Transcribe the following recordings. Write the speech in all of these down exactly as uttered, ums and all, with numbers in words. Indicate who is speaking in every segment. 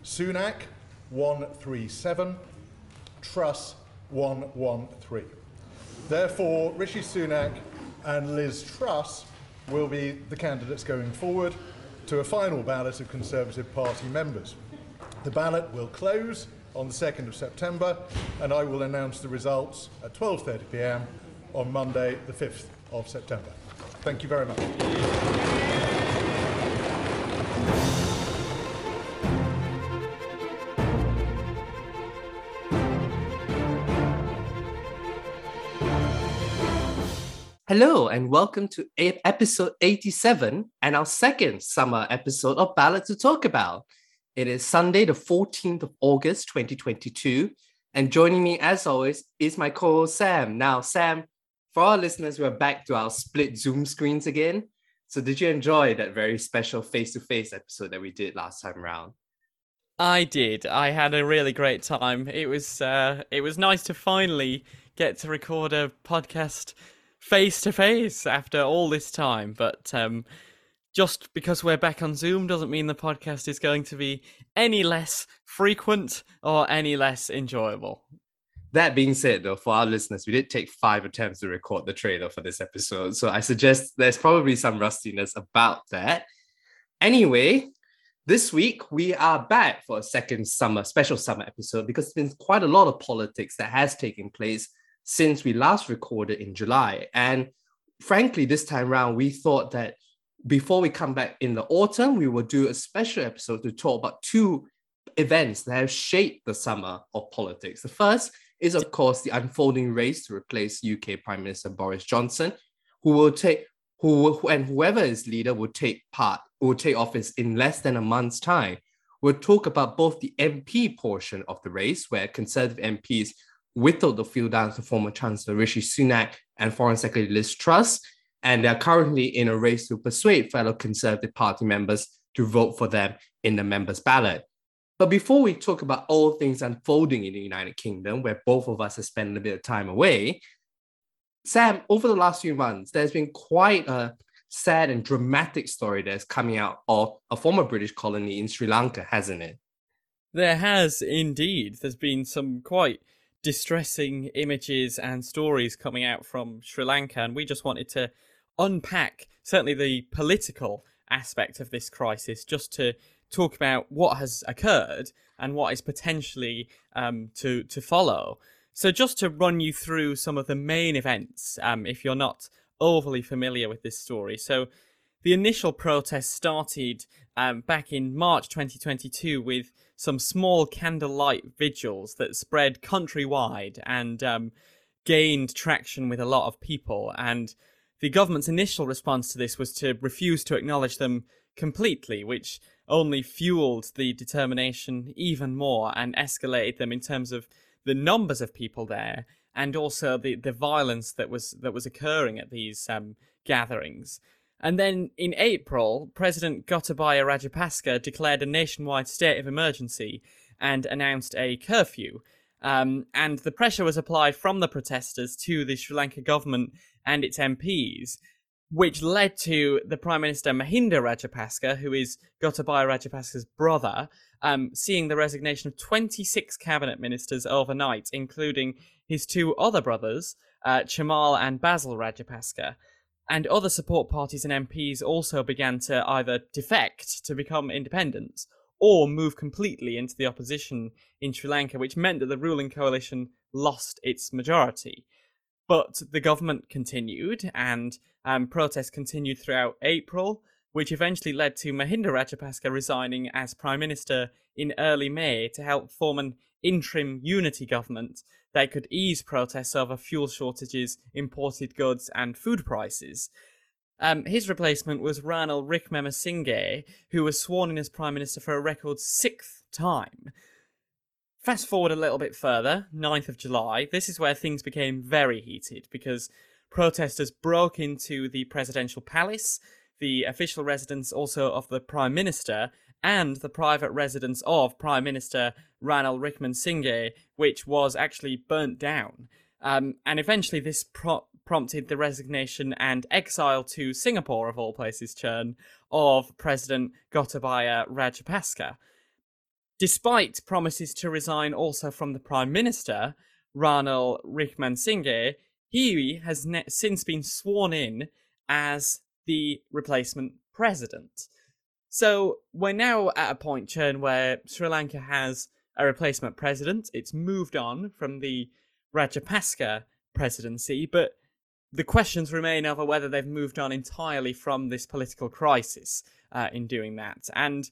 Speaker 1: Sunak, one three seven. Truss, one one three. Therefore, Rishi Sunak and Liz Truss will be the candidates going forward to a final ballot of Conservative Party members. The ballot will close on the second of September, and I will announce the results at twelve thirty p m on Monday, the fifth of September. Thank you very much.
Speaker 2: Hello and welcome to episode eighty-seven and our second summer episode of Ballot to Talk About. It is Sunday, the fourteenth of August, twenty twenty-two, and joining me as always is my co-host Sam. Now, Sam, for our listeners, we're back to our split Zoom screens again. So did you enjoy that very special face-to-face episode that we did last time around?
Speaker 3: I did. I had a really great time. It was uh, it was nice to finally get to record a podcast face to face after all this time, but um, just because we're back on Zoom doesn't mean the podcast is going to be any less frequent or any less enjoyable.
Speaker 2: That being said, though, for our listeners, we did take five attempts to record the trailer for this episode, so I suggest there's probably some rustiness about that. Anyway, this week we are back for a second summer, special summer episode because there's been quite a lot of politics that has taken place since we last recorded in July. And frankly, this time around, we thought that before we come back in the autumn, we will do a special episode to talk about two events that have shaped the summer of politics. The first is, of course, the unfolding race to replace U K Prime Minister Boris Johnson, who will take, who and whoever is leader will take part, will take office in less than a month's time. We'll talk about both the M P portion of the race, where Conservative M Ps whittled the field down to former Chancellor Rishi Sunak and Foreign Secretary Liz Truss, and they're currently in a race to persuade fellow Conservative Party members to vote for them in the members' ballot. But before we talk about all things unfolding in the United Kingdom, where both of us have spent a bit of time away, Sam, over the last few months, there's been quite a sad and dramatic story that's coming out of a former British colony in Sri Lanka, hasn't it?
Speaker 3: There has indeed. There's been some quite distressing images and stories coming out from Sri Lanka, and we just wanted to unpack certainly the political aspect of this crisis, just to talk about what has occurred and what is potentially um, to to follow. So just to run you through some of the main events, um, if you're not overly familiar with this story. So the initial protest started um, back in March twenty twenty-two with some small candlelight vigils that spread countrywide and um, gained traction with a lot of people. And the government's initial response to this was to refuse to acknowledge them completely, which only fueled the determination even more and escalated them in terms of the numbers of people there and also the, the violence that was that was occurring at these um, gatherings. And then in April, President Gotabaya Rajapaksa declared a nationwide state of emergency and announced a curfew. Um, and the pressure was applied from the protesters to the Sri Lanka government and its M Ps, which led to the Prime Minister Mahinda Rajapaksa, who is Gotabaya Rajapaksa's brother, um, seeing the resignation of twenty-six cabinet ministers overnight, including his two other brothers, uh, Chamal and Basil Rajapaksa. And other support parties and M Ps also began to either defect to become independent or move completely into the opposition in Sri Lanka, which meant that the ruling coalition lost its majority. But the government continued, and um, protests continued throughout April, which eventually led to Mahinda Rajapaksa resigning as Prime Minister in early May to help form an interim unity government that could ease protests over fuel shortages, imported goods, and food prices. Um, his replacement was Ranil Wickremesinghe, who was sworn in as Prime Minister for a record sixth time. Fast forward a little bit further, ninth of July, this is where things became very heated because protesters broke into the presidential palace, the official residence also of the Prime Minister, and the private residence of Prime Minister Ranil Wickremesinghe, which was actually burnt down. Um, and eventually this pro- prompted the resignation and exile to Singapore, of all places, Churn, of President Gotabaya Rajapaksa. despite promises to resign also from the Prime Minister, Ranil Wickremesinghe, he has ne- since been sworn in as the replacement president. So we're now at a point, Chern, where Sri Lanka has a replacement president. It's moved on from the Rajapaksa presidency, but the questions remain over whether they've moved on entirely from this political crisis uh, in doing that. And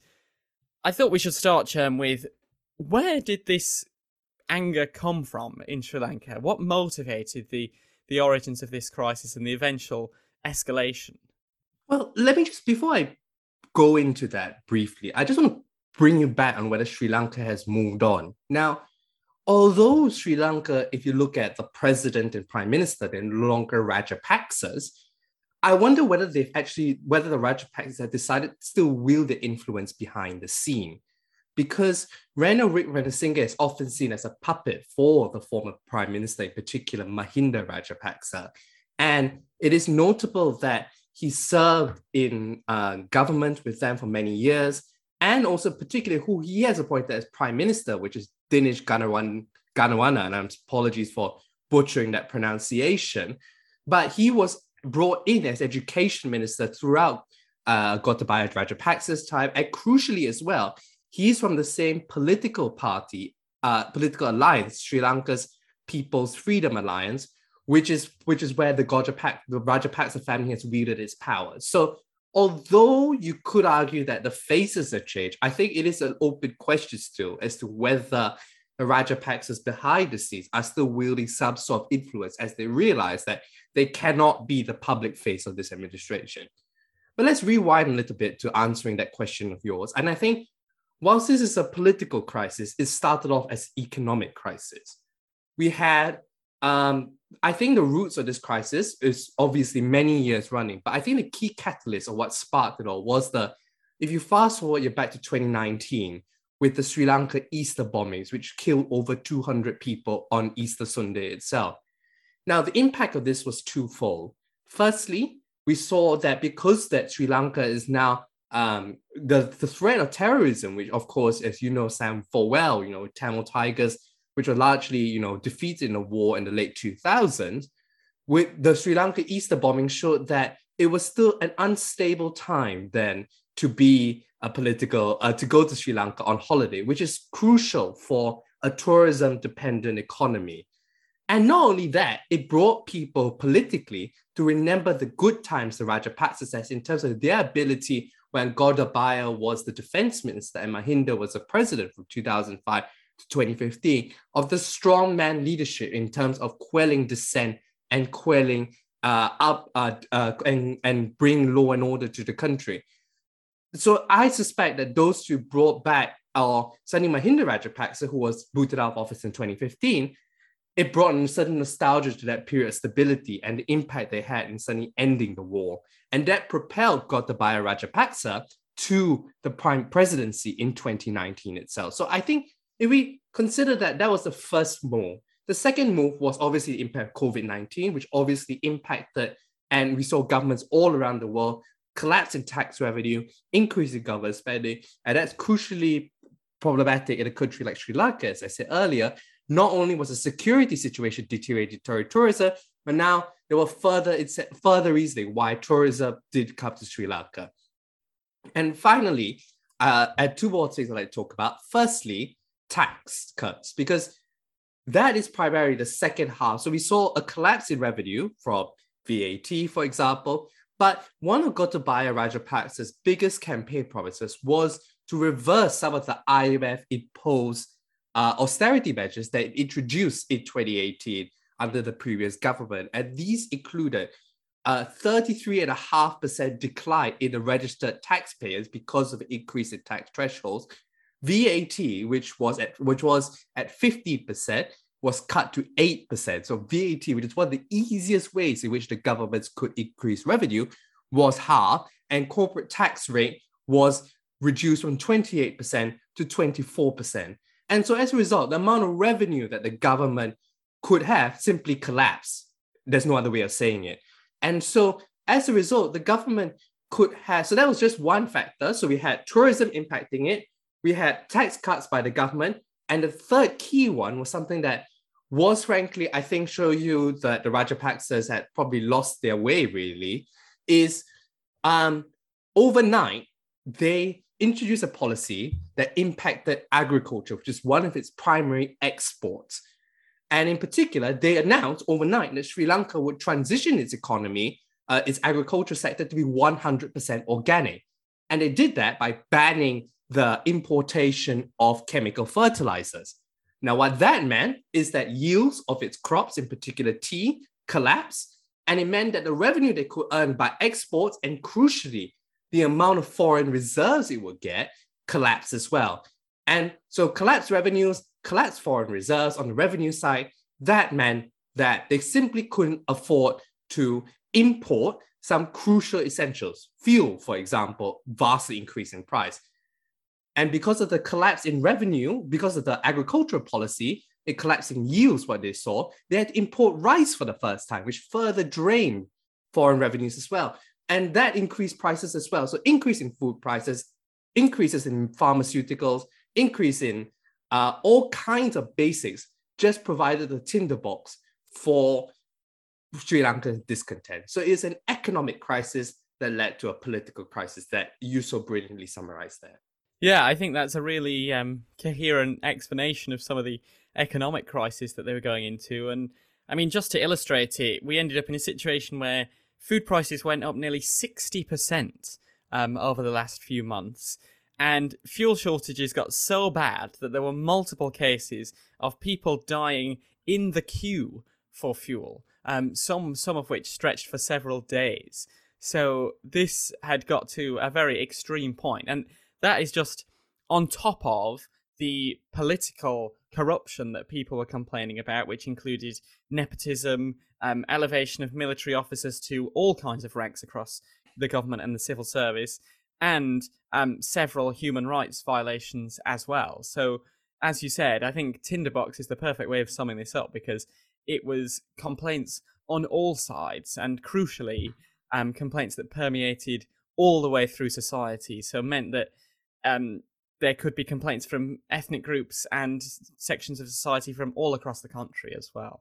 Speaker 3: I thought we should start, Chern, with where did this anger come from in Sri Lanka? What motivated the, the origins of this crisis and the eventual escalation?
Speaker 2: Well, let me just, before I go into that briefly, I just want to bring you back on whether Sri Lanka has moved on. Now, although Sri Lanka, if you look at the president and prime minister, they're no longer Rajapaksas, I wonder whether they've actually, whether the Rajapaksas have decided to still wield the influence behind the scene. Because Ranil Wickremesinghe is often seen as a puppet for the former prime minister, in particular Mahinda Rajapaksa. And it is notable that he served in uh, government with them for many years, and also particularly who he has appointed as prime minister, which is Dinesh Gunawardena, Gunawardena, and I'm apologies for butchering that pronunciation. But he was brought in as education minister throughout uh, Gotabaya Rajapaksa's time, and crucially as well, he's from the same political party, uh, political alliance, Sri Lanka's People's Freedom Alliance, which is which is where the, Gojapak, the Rajapaksa family has wielded its power. So although you could argue that the faces have changed, I think it is an open question still as to whether the Rajapaksas behind the scenes are still wielding some sort of influence as they realize that they cannot be the public face of this administration. But let's rewind a little bit to answering that question of yours. And I think whilst this is a political crisis, it started off as economic crisis. We had, um, I think the roots of this crisis is obviously many years running, but I think the key catalyst or what sparked it all was the, if you fast forward, you're back to twenty nineteen with the Sri Lanka Easter bombings, which killed over two hundred people on Easter Sunday itself. Now, the impact of this was twofold. Firstly, we saw that because that Sri Lanka is now um, the, the threat of terrorism, which of course, as you know, Sam, full well, you know, Tamil Tigers, which were largely, you know, defeated in the war in the late two thousands, with the Sri Lanka Easter bombing showed that it was still an unstable time then to be a political, uh, to go to Sri Lanka on holiday, which is crucial for a tourism-dependent economy. And not only that, it brought people politically to remember the good times the Rajapaksas has in terms of their ability when Gotabaya was the defense minister and Mahinda was the president from two thousand five to twenty fifteen, of the strongman leadership in terms of quelling dissent and quelling uh, up uh, uh, and, and bring law and order to the country. So I suspect that those two brought back our certainly Mahinda Rajapaksa, who was booted out of office in twenty fifteen, it brought a certain nostalgia to that period of stability and the impact they had in suddenly ending the war. And that propelled Gotabaya Rajapaksa to the prime presidency in twenty nineteen itself. So I think if we consider that, that was the first move. The second move was obviously the impact of COVID nineteen, which obviously impacted, and we saw governments all around the world collapse in tax revenue, increase in government spending, and that's crucially problematic in a country like Sri Lanka. As I said earlier, not only was the security situation deteriorated toward tourism, but now there were further, further reasoning why tourism did come to Sri Lanka. And finally, uh, I have two more things I'd like to talk about. Firstly, tax cuts, because that is primarily the second half. So we saw a collapse in revenue from V A T, for example, but one of Gotabaya Rajapaksa's biggest campaign promises was to reverse some of the I M F-imposed uh, austerity measures that it introduced in twenty eighteen under the previous government. And these included a thirty-three point five percent decline in the registered taxpayers because of the increase in tax thresholds. V A T, which was at which was at fifteen percent, was cut to eight percent. So V A T, which is one of the easiest ways in which the governments could increase revenue, was halved, and corporate tax rate was reduced from twenty-eight percent to twenty-four percent. And so as a result, the amount of revenue that the government could have simply collapsed. There's no other way of saying it. And so as a result, the government could have, so that was just one factor. So we had tourism impacting it. we had tax cuts by the government. And the third key one was something that was, frankly, I think, show you that the Rajapaksas had probably lost their way, really, is um, overnight, they introduced a policy that impacted agriculture, which is one of its primary exports. And in particular, they announced overnight that Sri Lanka would transition its economy, uh, its agriculture sector, to be one hundred percent organic. And they did that by banning the importation of chemical fertilizers. Now, what that meant is that yields of its crops, in particular tea, collapsed, and it meant that the revenue they could earn by exports, and crucially, the amount of foreign reserves it would get, collapsed as well. And so collapsed revenues, collapsed foreign reserves on the revenue side, that meant that they simply couldn't afford to import some crucial essentials. Fuel, for example, vastly increased in price. And because of the collapse in revenue, because of the agricultural policy, it collapsed in yields, what they saw, they had to import rice for the first time, which further drained foreign revenues as well. And that increased prices as well. So increase in food prices, increases in pharmaceuticals, increase in uh, all kinds of basics, just provided a tinderbox for Sri Lankan discontent. So it's an economic crisis that led to a political crisis that you so brilliantly summarized there.
Speaker 3: Yeah, I think that's a really um, coherent explanation of some of the economic crisis that they were going into. And I mean, just to illustrate it, we ended up in a situation where food prices went up nearly sixty percent um, over the last few months. And fuel shortages got so bad that there were multiple cases of people dying in the queue for fuel, um, some, some of which stretched for several days. So this had got to a very extreme point. And that is just on top of the political corruption that people were complaining about, which included nepotism, um, elevation of military officers to all kinds of ranks across the government and the civil service, and um, several human rights violations as well. So, as you said, I think Tinderbox is the perfect way of summing this up, because it was complaints on all sides, and crucially, um, complaints that permeated all the way through society. So meant that um, there could be complaints from ethnic groups and sections of society from all across the country as well.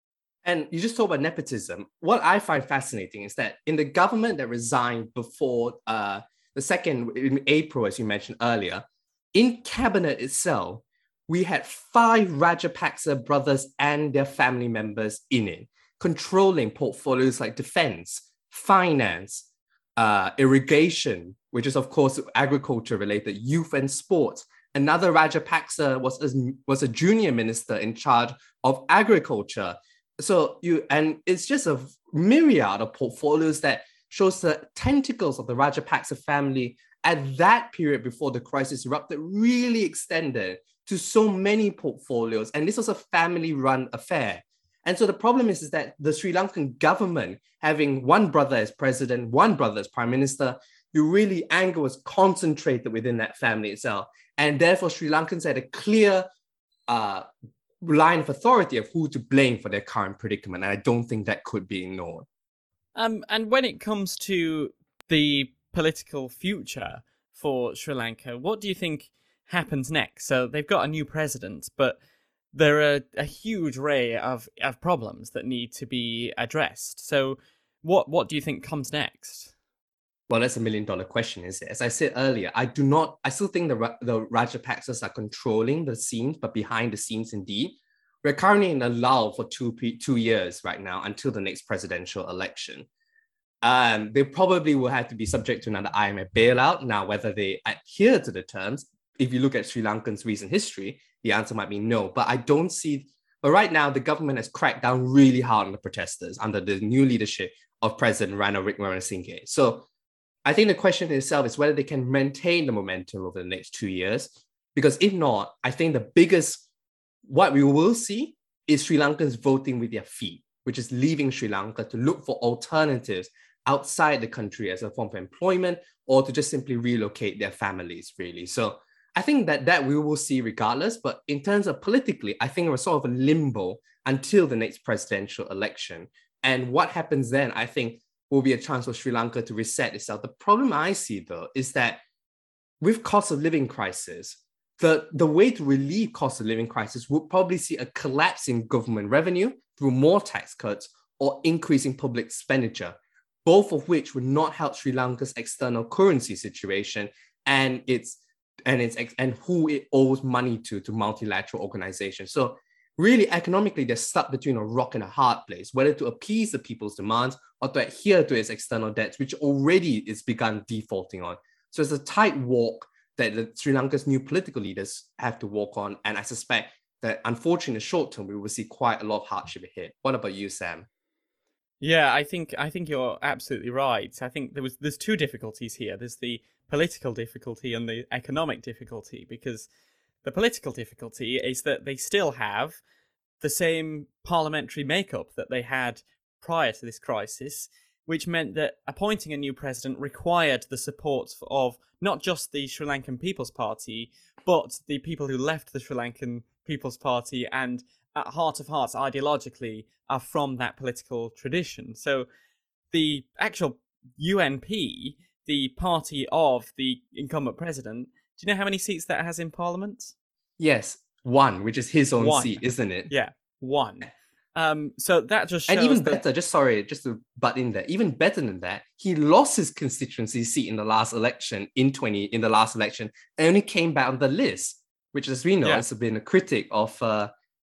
Speaker 2: And you just talk about nepotism. What I find fascinating is that in the government that resigned before uh, the second, in April, as you mentioned earlier, in cabinet itself, we had five Rajapaksa brothers and their family members in it, controlling portfolios like defense, finance, uh, irrigation, which is, of course, agriculture-related, youth and sports. Another Rajapaksa was a, was a junior minister in charge of agriculture. So you, and it's just a myriad of portfolios that shows the tentacles of the Rajapaksa family at that period before the crisis erupted really extended to so many portfolios. And this was a family-run affair. And so the problem is, is that the Sri Lankan government, having one brother as president, one brother as prime minister, you really, anger was concentrated within that family itself. And therefore, Sri Lankans had a clear uh, line of authority of who to blame for their current predicament. And I don't think that could be ignored.
Speaker 3: Um, and when it comes to the political future for Sri Lanka, what do you think happens next? So they've got a new president, but there are a huge array of, of problems that need to be addressed. So what what do you think comes next?
Speaker 2: Well, that's a million dollar question, is it? As I said earlier, I do not, I still think the, the Rajapaksas are controlling the scenes, but behind the scenes indeed. We're currently in a lull for two, two years right now until the next presidential election. Um, they probably will have to be subject to another I M F bailout. Now, whether they adhere to the terms, if you look at Sri Lankan's recent history, the answer might be no. But I don't see, but right now, the government has cracked down really hard on the protesters under the new leadership of President Ranil Wickremesinghe. So I think the question itself is whether they can maintain the momentum over the next two years. Because if not, I think the biggest, what we will see is Sri Lankans voting with their feet, which is leaving Sri Lanka to look for alternatives outside the country as a form of employment, or to just simply relocate their families, really. So I think that that we will see regardless. But in terms of politically, I think we're sort of a limbo until the next presidential election. And what happens then, I think, will be a chance for Sri Lanka to reset itself. The problem I see, though, is that with cost of living crisis, the, the way to relieve cost of living crisis would probably see a collapse in government revenue through more tax cuts or increasing public expenditure, both of which would not help Sri Lanka's external currency situation and its and its and who it owes money to to multilateral organizations. So really, economically, they're stuck between a rock and a hard place, whether to appease the people's demands or to adhere to its external debts, which already is begun defaulting on. So it's a tight walk that the Sri Lanka's new political leaders have to walk on. And I suspect that unfortunately, in the short term, we will see quite a lot of hardship ahead. What about you, Sam?
Speaker 3: Yeah, I think I think you're absolutely right. I think there was there's two difficulties here. There's the political difficulty and the economic difficulty, because the political difficulty is that they still have the same parliamentary makeup that they had prior to this crisis, which meant that appointing a new president required the support of not just the Sri Lankan People's Party, but the people who left the Sri Lankan People's Party and at heart of hearts, ideologically, are from that political tradition. So the actual U N P, the party of the incumbent president, do you know how many seats that has in parliament?
Speaker 2: Yes, one, which is his own
Speaker 3: One.
Speaker 2: seat, isn't it?
Speaker 3: Yeah, one. Um, so that just shows
Speaker 2: and even
Speaker 3: that...
Speaker 2: better, just sorry, just to butt in there, even better than that, he lost his constituency seat in the last election in twenty in the last election, and only came back on the list, which, as we know,
Speaker 3: Yeah.
Speaker 2: has been a critic of uh,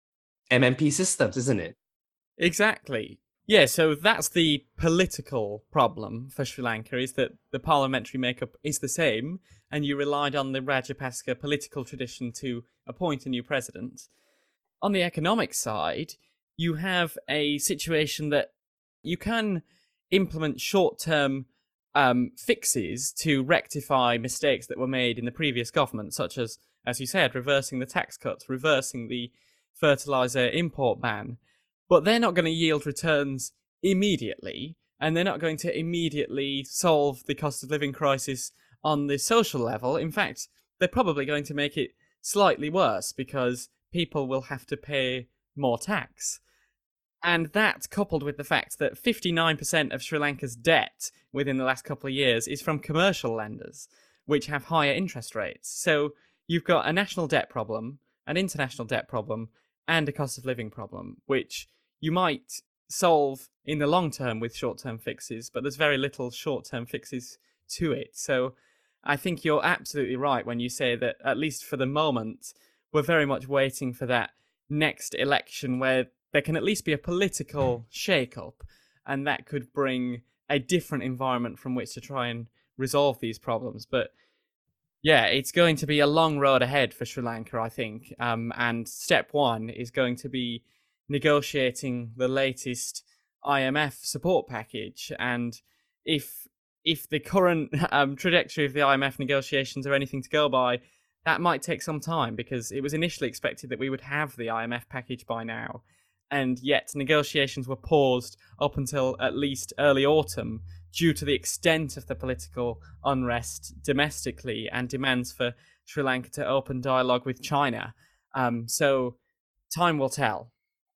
Speaker 2: M M P systems, isn't it?
Speaker 3: Exactly. Yeah, so that's the political problem for Sri Lanka, is that the parliamentary makeup is the same, and you relied on the Rajapaksa political tradition to appoint a new president. On the economic side, you have a situation that you can implement short-term um, fixes to rectify mistakes that were made in the previous government, such as, as you said, reversing the tax cuts, reversing the fertilizer import ban. But they're not going to yield returns immediately, and they're not going to immediately solve the cost of living crisis on the social level. In fact, they're probably going to make it slightly worse because people will have to pay more tax. And that, coupled with the fact that fifty-nine percent of Sri Lanka's debt within the last couple of years is from commercial lenders, which have higher interest rates. So you've got a national debt problem, an international debt problem, and a cost of living problem, which you might solve in the long term with short-term fixes, but there's very little short-term fixes to it. So I think you're absolutely right when you say that, at least for the moment, we're very much waiting for that next election where there can at least be a political shake-up, and that could bring a different environment from which to try and resolve these problems. But yeah, it's going to be a long road ahead for Sri Lanka, I think. Um, and step one is going to be negotiating the latest I M F support package. And if if the current um, trajectory of the I M F negotiations are anything to go by, that might take some time, because it was initially expected that we would have the I M F package by now. And yet negotiations were paused up until at least early autumn due to the extent of the political unrest domestically and demands for Sri Lanka to open dialogue with China. Um, so time will tell.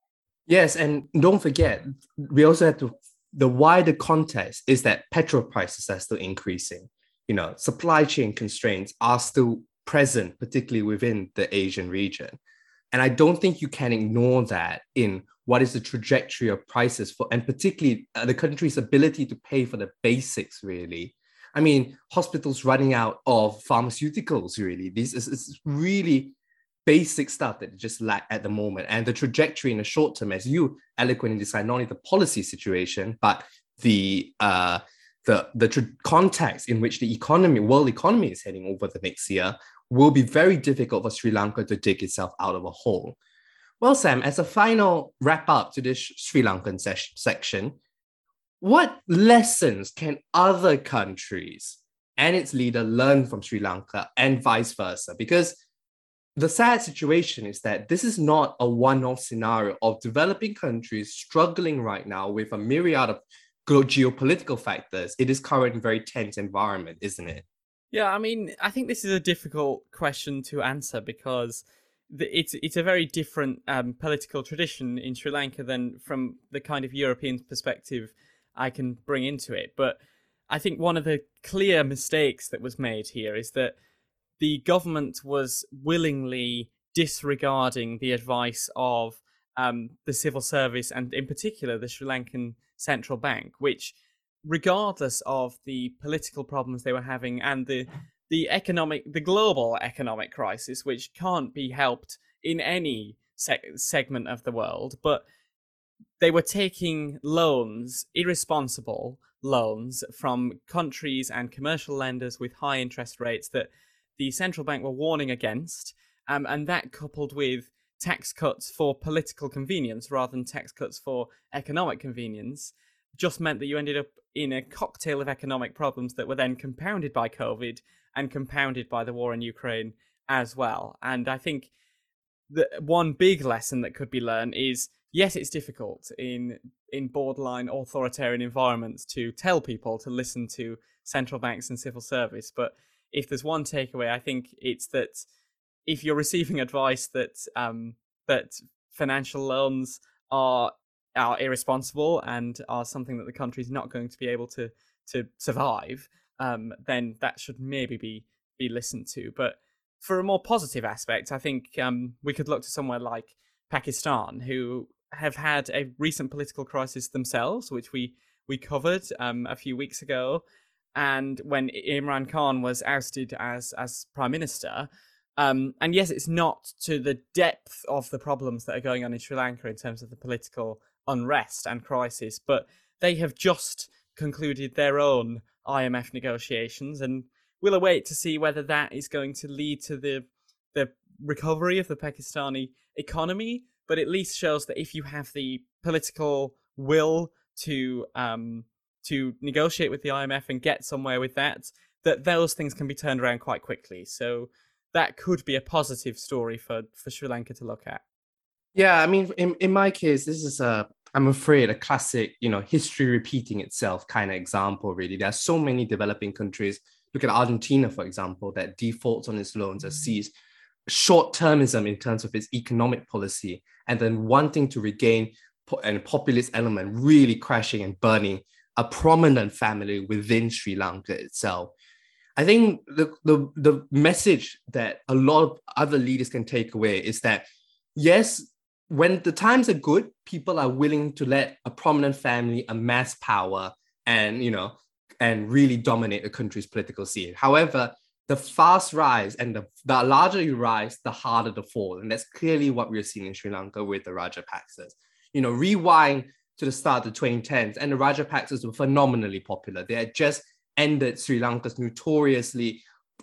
Speaker 2: Yes, and don't forget, we also have to, the wider context is that petrol prices are still increasing. You know, supply chain constraints are still present, particularly within the Asian region. And I don't think you can ignore that in what is the trajectory of prices for, and particularly uh, the country's ability to pay for the basics, really. I mean, hospitals running out of pharmaceuticals, really. This is, is really basic stuff that just lack at the moment. And the trajectory in the short term, as you eloquently described, not only the policy situation, but the uh, the, the tr- context in which the economy, world economy is heading over the next year, will be very difficult for Sri Lanka to dig itself out of a hole. Well, Sam, as a final wrap up to this Sri Lankan ses- section, what lessons can other countries and its leader learn from Sri Lanka and vice versa? Because the sad situation is that this is not a one-off scenario of developing countries struggling right now with a myriad of geopolitical factors. It is currently a very tense environment, isn't it?
Speaker 3: Yeah, I mean, I think this is a difficult question to answer because the, it's it's a very different um, political tradition in Sri Lanka than from the kind of European perspective I can bring into it. But I think one of the clear mistakes that was made here is that the government was willingly disregarding the advice of um, the civil service and in particular the Sri Lankan Central Bank, which, regardless of the political problems they were having and the the economic, the global economic crisis, which can't be helped in any se- segment of the world, but they were taking loans, irresponsible loans, from countries and commercial lenders with high interest rates that the central bank were warning against, um, and that coupled with tax cuts for political convenience rather than tax cuts for economic convenience just meant that you ended up in a cocktail of economic problems that were then compounded by COVID and compounded by the war in Ukraine as well. And I think the one big lesson that could be learned is, yes, it's difficult in in borderline authoritarian environments to tell people to listen to central banks and civil service. But if there's one takeaway, I think it's that if you're receiving advice that um, that financial loans are are irresponsible and are something that the country's not going to be able to to survive, um, then that should maybe be be listened to. But for a more positive aspect, I think um, we could look to somewhere like Pakistan, who have had a recent political crisis themselves, which we we covered um, a few weeks ago, and when Imran Khan was ousted as as prime minister. Um, and yes, it's not to the depth of the problems that are going on in Sri Lanka in terms of the political unrest and crisis, but they have just concluded their own I M F negotiations, and we'll await to see whether that is going to lead to the the recovery of the Pakistani economy. But at least shows that if you have the political will to um, to negotiate with the I M F and get somewhere with that, that those things can be turned around quite quickly. So that could be a positive story for, for Sri Lanka to look at.
Speaker 2: Yeah, I mean, in, in my case, this is a, I'm afraid, a classic, you know, history repeating itself kind of example, really. There are so many developing countries. Look at Argentina, for example, that defaults on its loans, that sees short-termism in terms of its economic policy, and then wanting to regain po- a populist element, really crashing and burning a prominent family within Sri Lanka itself. I think the, the, the message that a lot of other leaders can take away is that, yes, when the times are good, people are willing to let a prominent family amass power and, you know, and really dominate the country's political scene. However, the fast rise and the, the larger you rise, the harder the fall. And that's clearly what we're seeing in Sri Lanka with the Rajapaksas. You know, rewind to the start of the twenty tens, and the Rajapaksas were phenomenally popular. They had just ended Sri Lanka's notoriously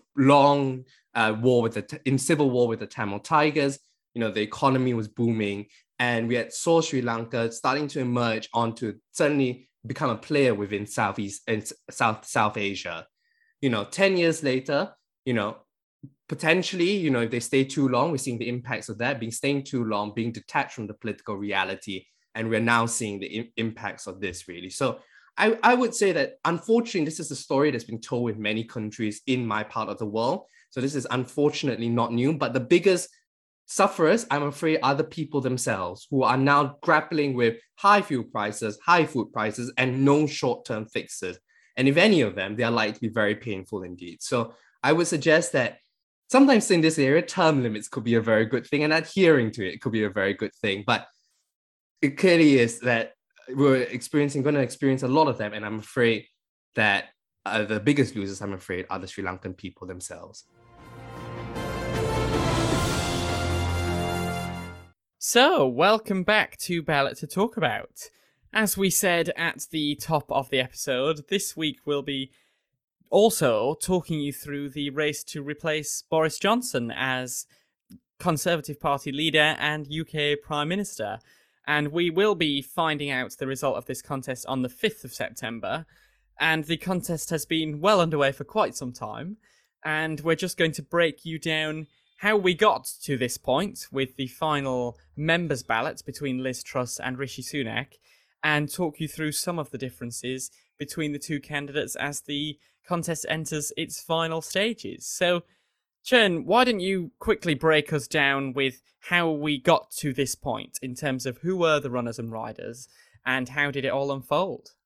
Speaker 2: long uh, war with the, in civil war with the Tamil Tigers. You know, the economy was booming, and we had saw Sri Lanka starting to emerge onto suddenly become a player within Southeast and South South Asia. You know, ten years later, you know, potentially, you know, if they stay too long, we're seeing the impacts of that, being staying too long, being detached from the political reality. And we're now seeing the im- impacts of this, really. So I, I would say that, unfortunately, this is a story that's been told in many countries in my part of the world. So this is unfortunately not new, but the biggest sufferers, I'm afraid, are the people themselves, who are now grappling with high fuel prices, high food prices, and no short-term fixes. And if any of them, they are likely to be very painful indeed. So I would suggest that sometimes in this area, term limits could be a very good thing, and adhering to it could be a very good thing. But it clearly is that we're experiencing, going to experience a lot of them. And I'm afraid that uh, the biggest losers, I'm afraid, are the Sri Lankan people themselves.
Speaker 3: So, welcome back to Ballot to Talk About. As we said at the top of the episode, this week we'll be also talking you through the race to replace Boris Johnson as Conservative Party leader and U K Prime Minister. And we will be finding out the result of this contest on the fifth of September. And the contest has been well underway for quite some time. And we're just going to break you down how we got to this point with the final members' ballots between Liz Truss and Rishi Sunak, and talk you through some of the differences between the two candidates as the contest enters its final stages. So, Chen, why don't you quickly break us down with how we got to this point in terms of who were the runners and riders and how did it all unfold?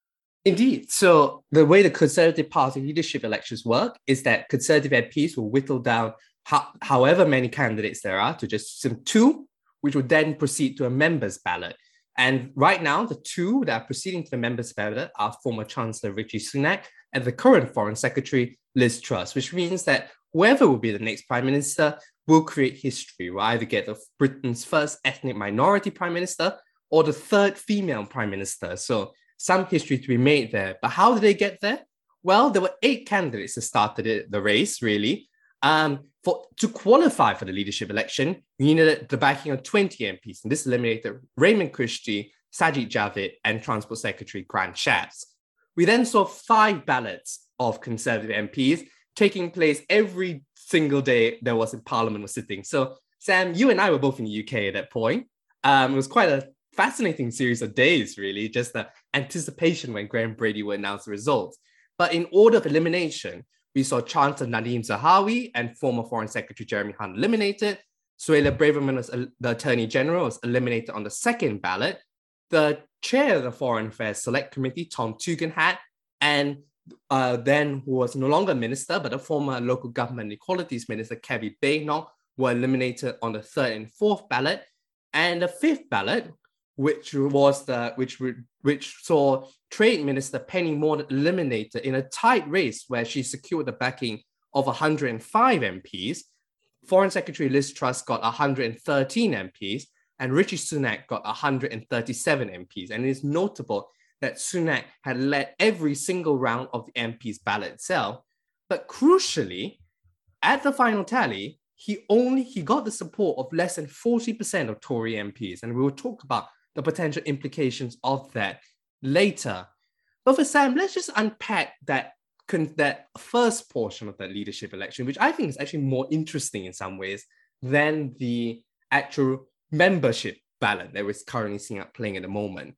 Speaker 2: Indeed. So the way the Conservative Party leadership elections work is that Conservative M Ps will whittle down ho- however many candidates there are to just some two, which will then proceed to a members' ballot. And right now, the two that are proceeding to the members' ballot are former Chancellor Rishi Sunak and the current Foreign Secretary Liz Truss, which means that whoever will be the next Prime Minister will create history. We'll either get the Britain's first ethnic minority Prime Minister or the third female Prime Minister. So some history to be made there. But how did they get there? Well, there were eight candidates that started the race, really. Um, for, to qualify for the leadership election, we needed the backing of twenty M Ps, and this eliminated Raymond Christie, Sajid Javid, and Transport Secretary Grant Shapps. We then saw five ballots of Conservative M Ps taking place every single day there was in Parliament was sitting. So, Sam, you and I were both in the U K at that point. Um, it was quite a fascinating series of days, really, just the anticipation when Graham Brady would announce the results. But in order of elimination, we saw Chancellor Nadhim Zahawi and former Foreign Secretary Jeremy Hunt eliminated. Suella Braverman, was, uh, the Attorney General, was eliminated on the second ballot. The chair of the Foreign Affairs Select Committee, Tom Tugendhat, and uh, then who was no longer minister, but a former local government equalities minister, Kevin Baynong, were eliminated on the third and fourth ballot. And the fifth ballot, which was the which which saw Trade Minister Penny Mordaunt eliminated in a tight race where she secured the backing of one hundred five M Ps. Foreign Secretary Liz Truss got one hundred thirteen M Ps, and Rishi Sunak got one hundred thirty-seven M Ps. And it is notable that Sunak had led every single round of the M Ps ballot itself. But crucially, at the final tally, he only he got the support of less than forty percent of Tory M Ps. And we will talk about the potential implications of that later. But for Sam, let's just unpack that, that first portion of that leadership election, which I think is actually more interesting in some ways than the actual membership ballot that we're currently seeing up playing at the moment.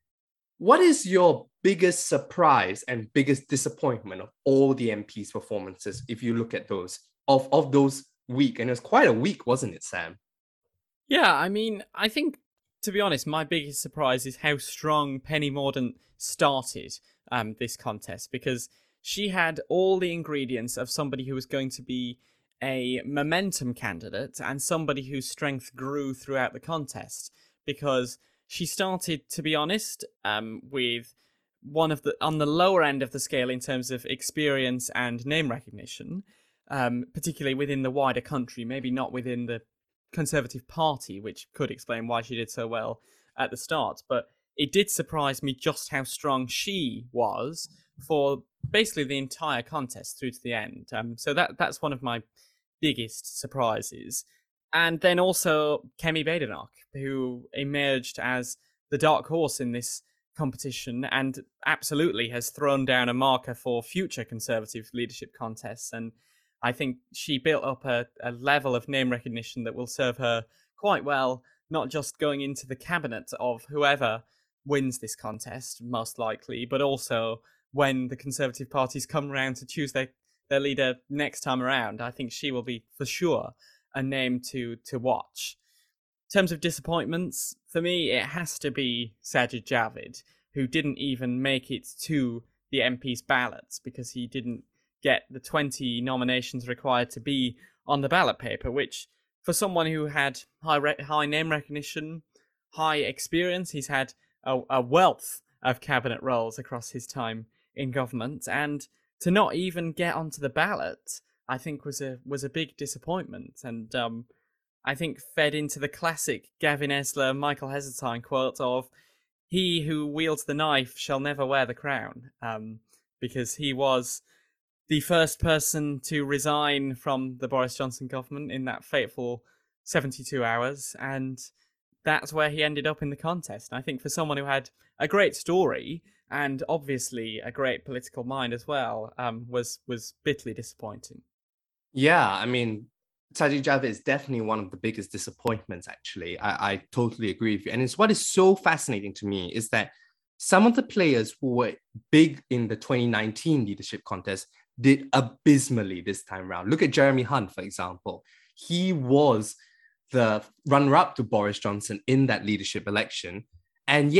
Speaker 2: What is your biggest surprise and biggest disappointment of all the M Ps' performances, if you look at those, of, of those week? And it was quite a week, wasn't it, Sam?
Speaker 3: Yeah, I mean, I think, to be honest, my biggest surprise is how strong Penny Mordaunt started um, this contest, because she had all the ingredients of somebody who was going to be a momentum candidate and somebody whose strength grew throughout the contest, because she started, to be honest, um, with one of the on the lower end of the scale in terms of experience and name recognition, um, particularly within the wider country, maybe not within the Conservative Party, which could explain why she did so well at the start. But it did surprise me just how strong she was for basically the entire contest through to the end. Um, so that that's one of my biggest surprises. And then also Kemi Badenoch, who emerged as the dark horse in this competition and absolutely has thrown down a marker for future Conservative leadership contests. And I think she built up a, a level of name recognition that will serve her quite well, not just going into the cabinet of whoever wins this contest, most likely, but also when the Conservative parties come around to choose their, their leader next time around. I think she will be, for sure, a name to, to watch. In terms of disappointments, for me, it has to be Sajid Javid, who didn't even make it to the M Ps' ballots because he didn't get the twenty nominations required to be on the ballot paper, which for someone who had high re- high name recognition, high experience, he's had a, a wealth of cabinet roles across his time in government, and to not even get onto the ballot, I think was a was a big disappointment, and um, I think fed into the classic Gavin Esler, Michael Heseltine quote of "He who wields the knife shall never wear the crown," um, because he was the first person to resign from the Boris Johnson government in that fateful seventy-two hours, and that's where he ended up in the contest. And I think for someone who had a great story and obviously a great political mind as well, um, was was bitterly disappointing.
Speaker 2: Yeah, I mean, Sajid Javid is definitely one of the biggest disappointments, actually. I, I totally agree with you. And it's what is so fascinating to me is that some of the players who were big in the twenty nineteen leadership contest did abysmally this time around. Look at Jeremy Hunt, for example. He was the runner-up to Boris Johnson in that leadership election. And yet,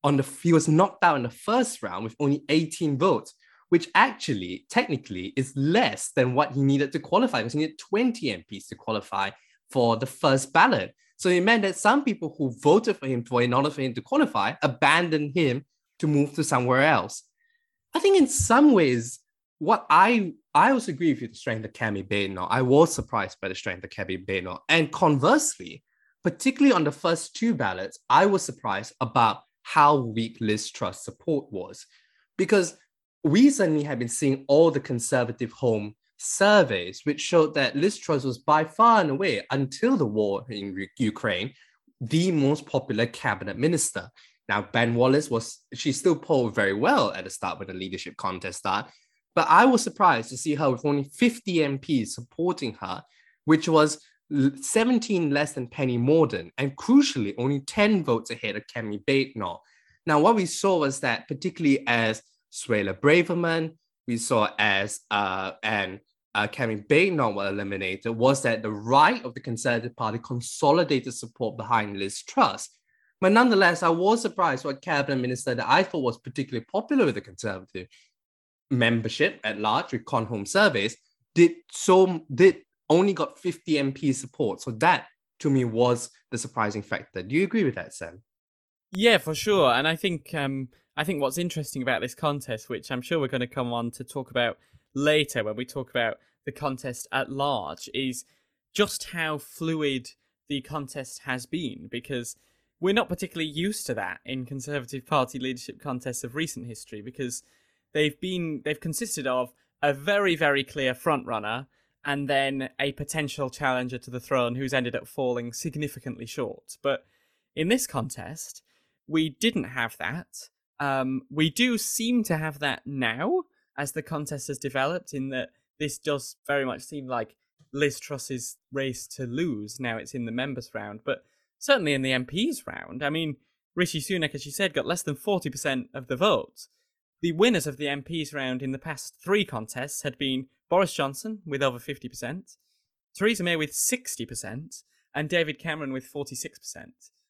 Speaker 2: on the he was knocked out in the first round with only eighteen votes, which actually technically is less than what he needed to qualify, because he needed twenty M Ps to qualify for the first ballot. So it meant that some people who voted for him for in order for him to qualify abandoned him to move to somewhere else. I think in some ways, what I I also agree with you, the strength of Kemi Badenoch. I was surprised by the strength of Kemi Badenoch. And conversely, particularly on the first two ballots, I was surprised about how weak Liz Truss support was. Because we suddenly have been seeing all the Conservative home surveys, which showed that Liz Truss was by far and away, until the war in U- Ukraine, the most popular cabinet minister. Now, Ben Wallace was, she still polled very well at the start when the leadership contest started, but I was surprised to see her with only fifty M Ps supporting her, which was seventeen less than Penny Mordaunt, and crucially, only ten votes ahead of Kemi Badenoch. Now, what we saw was that, particularly as Suella Braverman, we saw as uh, and uh, Kemi Badenoch were eliminated, was that the right of the Conservative Party consolidated support behind Liz Truss. But nonetheless, I was surprised what cabinet minister that I thought was particularly popular with the Conservative membership at large with Con Home surveys did so did only got fifty M P support. So that to me was the surprising factor. Do you agree with that, Sam?
Speaker 3: Yeah, for sure. And I think um, I think what's interesting about this contest, which I'm sure we're going to come on to talk about later when we talk about the contest at large, is just how fluid the contest has been, because we're not particularly used to that in Conservative Party leadership contests of recent history, because they've been they've consisted of a very, very clear frontrunner and then a potential challenger to the throne who's ended up falling significantly short. But in this contest, we didn't have that. Um, we do seem to have that now as the contest has developed, in that this does very much seem like Liz Truss's race to lose. Now it's in the members round, but certainly in the M Ps round, I mean, Rishi Sunak, as you said, got less than forty percent of the vote. The winners of the M Ps round in the past three contests had been Boris Johnson with over fifty percent, Theresa May with sixty percent, and David Cameron with forty-six percent.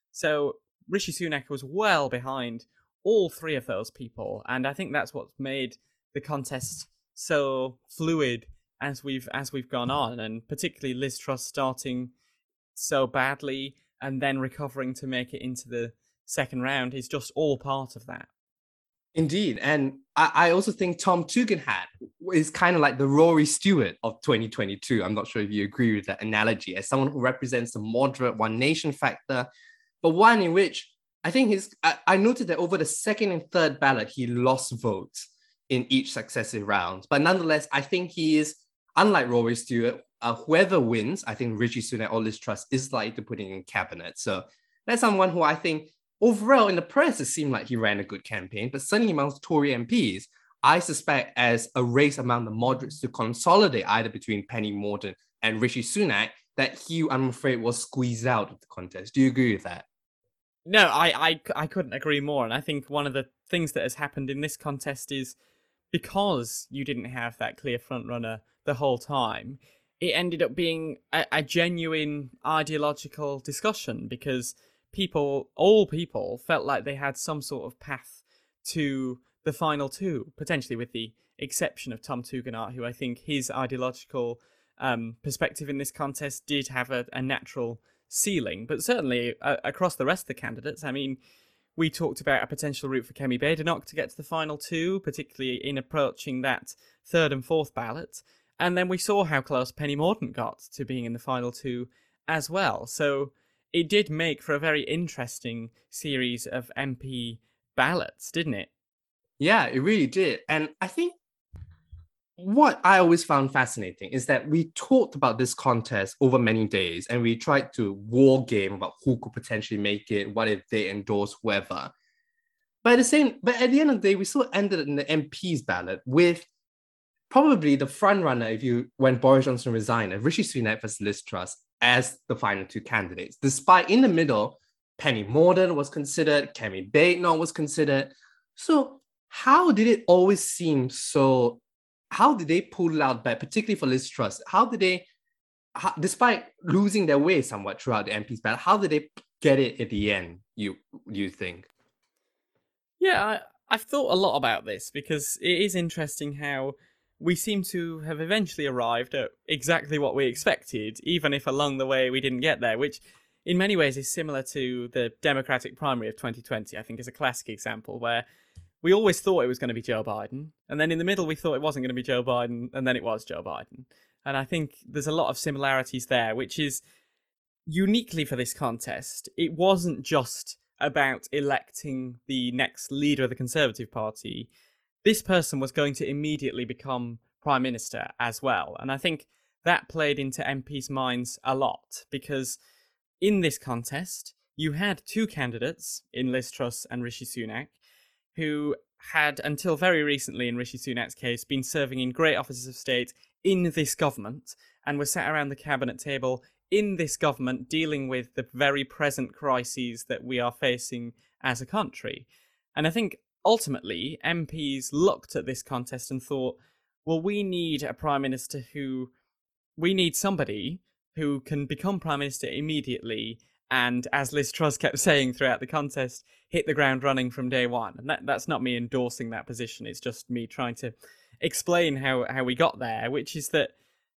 Speaker 3: So Rishi Sunak was well behind all three of those people, and I think that's what's made the contest so fluid as we've as we've gone on, and particularly Liz Truss starting so badly and then recovering to make it into the second round is just all part of that.
Speaker 2: Indeed. And I, I also think Tom Tugendhat is kind of like the Rory Stewart of twenty twenty-two. I'm not sure if you agree with that analogy, as someone who represents the moderate One Nation factor, but one in which I think his, I, I noted that over the second and third ballot, he lost votes in each successive round. But nonetheless, I think he is, unlike Rory Stewart, uh, whoever wins, I think Rishi Sunak or Liz Truss is likely to put in cabinet. So that's someone who I think overall, in the press, it seemed like he ran a good campaign, but certainly amongst Tory M Ps, I suspect as a race among the moderates to consolidate either between Penny Mordaunt and Rishi Sunak, that he, I'm afraid, was squeezed out of the contest. Do you agree with that?
Speaker 3: No, I, I, I couldn't agree more. And I think one of the things that has happened in this contest is because you didn't have that clear frontrunner the whole time, it ended up being a, a genuine ideological discussion, because people, all people, felt like they had some sort of path to the final two, potentially with the exception of Tom Tugendhat, who I think his ideological um, perspective in this contest did have a, a natural ceiling. But certainly uh, across the rest of the candidates, I mean, we talked about a potential route for Kemi Badenoch to get to the final two, particularly in approaching that third and fourth ballot. And then we saw how close Penny Mordaunt got to being in the final two as well. So it did make for a very interesting series of M P ballots, didn't it?
Speaker 2: Yeah, it really did. And I think what I always found fascinating is that we talked about this contest over many days, and we tried to war game about who could potentially make it, what if they endorse whoever. But at the same, but at the end of the day, we still ended in the M P's ballot with probably the front runner, if you when Boris Johnson resigned, Rishi Sunak versus Liz Truss as the final two candidates. Despite in the middle, Penny Mordaunt was considered, Kemi Badenoch was considered. So how did it always seem so? How did they pull it out back, particularly for Liz Truss? How did they, how, despite losing their way somewhat throughout the M P's battle, how did they get it at the end, you you think?
Speaker 3: Yeah, I, I've thought a lot about this because it is interesting how we seem to have eventually arrived at exactly what we expected, even if along the way we didn't get there, which in many ways is similar to the Democratic primary of twenty twenty, I think is a classic example where we always thought it was going to be Joe Biden, and then in the middle we thought it wasn't going to be Joe Biden, and then it was Joe Biden. And I think there's a lot of similarities there, which is uniquely for this contest. It wasn't just about electing the next leader of the Conservative Party. This person was going to immediately become Prime Minister as well. And I think that played into M Ps' minds a lot, because in this contest, you had two candidates in Liz Truss and Rishi Sunak, who had, until very recently in Rishi Sunak's case, been serving in great offices of state in this government and were sat around the cabinet table in this government dealing with the very present crises that we are facing as a country. And I think ultimately M Ps looked at this contest and thought, well, we need a Prime Minister who, we need somebody who can become Prime Minister immediately and, as Liz Truss kept saying throughout the contest, hit the ground running from day one. And that, that's not me endorsing that position. It's just me trying to explain how, how we got there, which is that